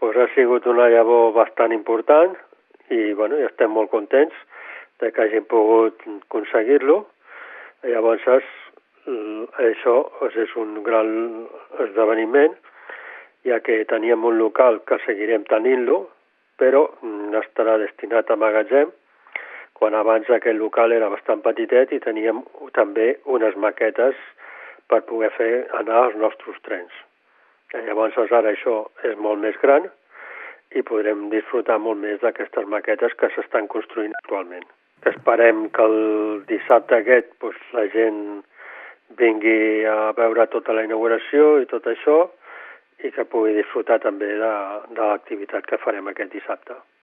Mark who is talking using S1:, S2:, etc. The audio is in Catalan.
S1: Doncs ha sigut una llavor bastant important i bueno, ja estem molt contents de que hàgim pogut aconseguir-lo. Llavors, això és un gran esdeveniment, ja que teníem un local que seguirem tenint-lo, però estarà destinat a magatzem, quan abans aquest local era bastant petitet i teníem també unes maquetes per poder fer anar els nostres trens. Llavors ara això és molt més gran i podrem disfrutar molt més d'aquestes maquetes que s'estan construint actualment. Esperem que el dissabte aquest la gent vingui a veure tota la inauguració i tot això i que pugui disfrutar també de l'activitat que farem aquest dissabte.